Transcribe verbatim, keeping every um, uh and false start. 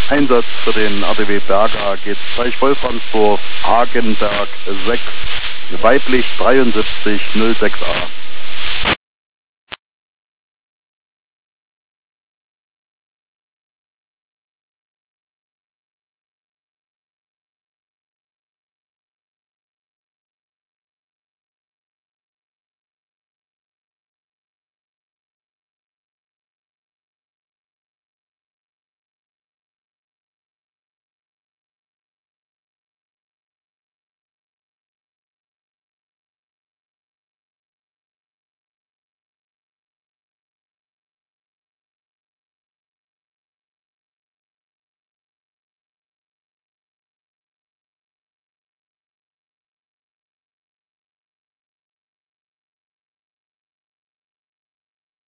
Einsatz für den R D W Berger geht Zeichvollfrankfurt Hagenberg sechs, weiblich dreiundsiebzig null sechs A.